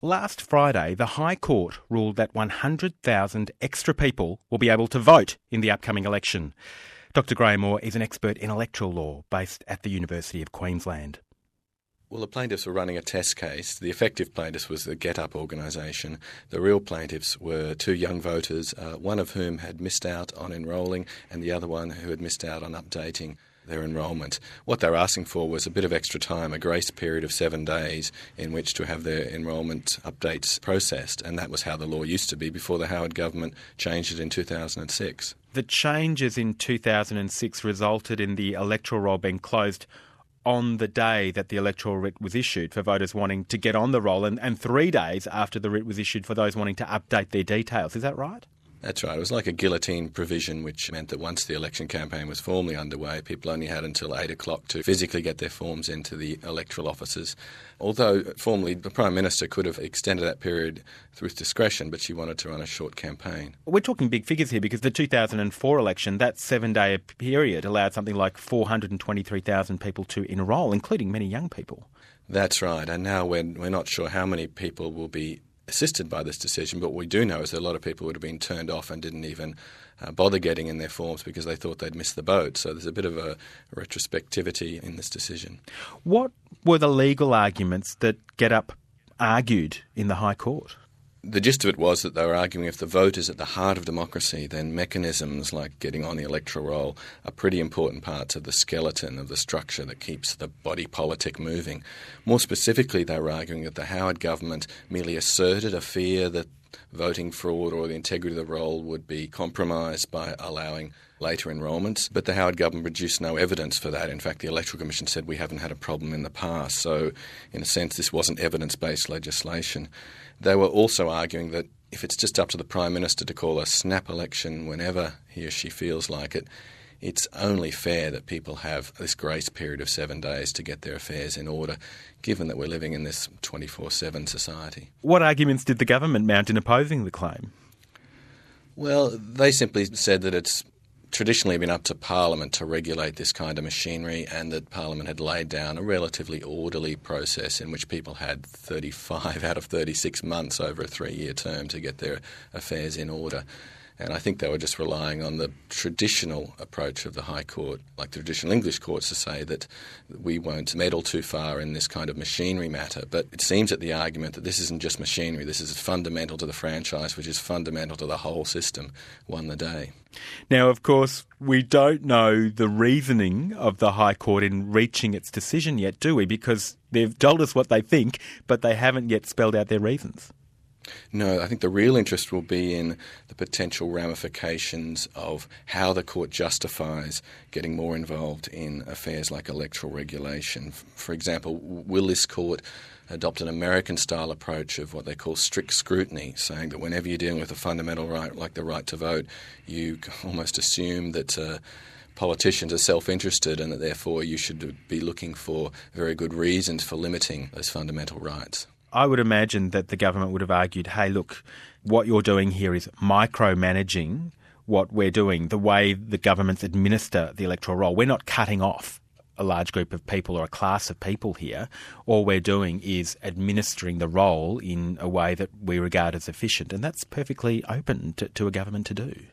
Last Friday, the High Court ruled that 100,000 extra people will be able to vote in the upcoming election. Dr Graham Moore is an expert in electoral law based at the University of Queensland. Well, the plaintiffs were running a test case. The effective plaintiffs was the Get Up organisation. The real plaintiffs were two young voters, one of whom had missed out on enrolling and the other one who had missed out on updating their enrolment. What they were asking for was a bit of extra time, a grace period of 7 days in which to have their enrolment updates processed, and that was how the law used to be before the Howard government changed it in 2006. The changes in 2006 resulted in the electoral roll being closed on the day that the electoral writ was issued for voters wanting to get on the roll, and 3 days after the writ was issued for those wanting to update their details. Is that right? That's right. It was like a guillotine provision, which meant that once the election campaign was formally underway, people only had until 8 o'clock to physically get their forms into the electoral offices. Although formally the Prime Minister could have extended that period with discretion, but she wanted to run a short campaign. We're talking big figures here because the 2004 election, that 7-day period allowed something like 423,000 people to enrol, including many young people. That's right. And now we're not sure how many people will be assisted by this decision, but what we do know is that a lot of people would have been turned off and didn't even bother getting in their forms because they thought they'd missed the boat. So there's a bit of a retrospectivity in this decision. What were the legal arguments that Get Up argued in the High Court? The gist of it was that they were arguing if the vote is at the heart of democracy, then mechanisms like getting on the electoral roll are pretty important parts of the skeleton of the structure that keeps the body politic moving. More specifically, they were arguing that the Howard government merely asserted a fear that voting fraud or the integrity of the roll would be compromised by allowing later enrolments, but the Howard government produced no evidence for that. In fact, the Electoral Commission said we haven't had a problem in the past, so in a sense this wasn't evidence-based legislation. They were also arguing that if it's just up to the Prime Minister to call a snap election whenever he or she feels like it, it's only fair that people have this grace period of 7 days to get their affairs in order, given that we're living in this 24/7 society. What arguments did the government mount in opposing the claim? Well, they simply said that it's traditionally been up to Parliament to regulate this kind of machinery, and that Parliament had laid down a relatively orderly process in which people had 35 out of 36 months over a 3-year term to get their affairs in order. And I think they were just relying on the traditional approach of the High Court, like the traditional English courts, to say that we won't meddle too far in this kind of machinery matter. But it seems that the argument that this isn't just machinery, this is fundamental to the franchise, which is fundamental to the whole system, won the day. Now, of course, we don't know the reasoning of the High Court in reaching its decision yet, do we? Because they've told us what they think, but they haven't yet spelled out their reasons. No, I think the real interest will be in the potential ramifications of how the court justifies getting more involved in affairs like electoral regulation. For example, will this court adopt an American-style approach of what they call strict scrutiny, saying that whenever you're dealing with a fundamental right like the right to vote, you almost assume that politicians are self-interested and that therefore you should be looking for very good reasons for limiting those fundamental rights? I would imagine that the government would have argued, hey, look, what you're doing here is micromanaging what we're doing, the way the governments administer the electoral roll. We're not cutting off a large group of people or a class of people here. All we're doing is administering the roll in a way that we regard as efficient, and that's perfectly open to a government to do.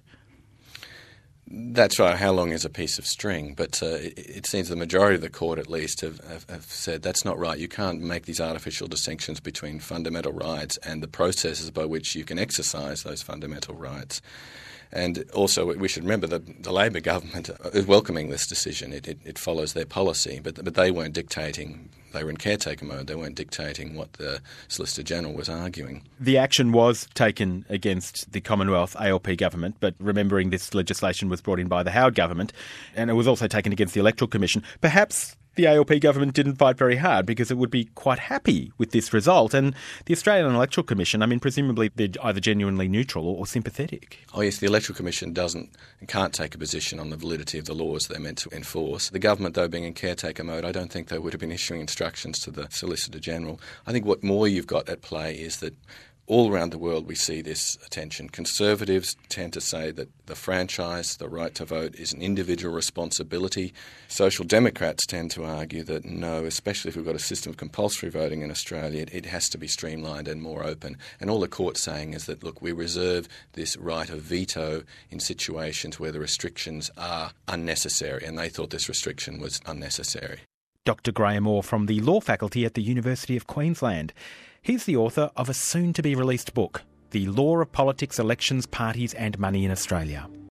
That's right. How long is a piece of string? But it seems the majority of the court, at least, have said that's not right. You can't make these artificial distinctions between fundamental rights and the processes by which you can exercise those fundamental rights. And also, we should remember that the Labor government is welcoming this decision. It follows their policy, but they weren't dictating. They were in caretaker mode. They weren't dictating what the Solicitor General was arguing. The action was taken against the Commonwealth ALP government, but remembering this legislation was brought in by the Howard government, and it was also taken against the Electoral Commission. Perhaps the ALP government didn't fight very hard because it would be quite happy with this result. And the Australian Electoral Commission, I mean, presumably they're either genuinely neutral or sympathetic. Oh yes, the Electoral Commission can't take a position on the validity of the laws they're meant to enforce. The government, though, being in caretaker mode, I don't think they would have been issuing instructions to the Solicitor General. I think what more you've got at play is that All around the world we see this attention. Conservatives tend to say that the franchise, the right to vote, is an individual responsibility. Social Democrats tend to argue that no, especially if we've got a system of compulsory voting in Australia, it has to be streamlined and more open. And all the court's saying is that, look, we reserve this right of veto in situations where the restrictions are unnecessary, and they thought this restriction was unnecessary. Dr Graham Orr from the Law Faculty at the University of Queensland. He's the author of a soon-to-be-released book, The Law of Politics, Elections, Parties and Money in Australia.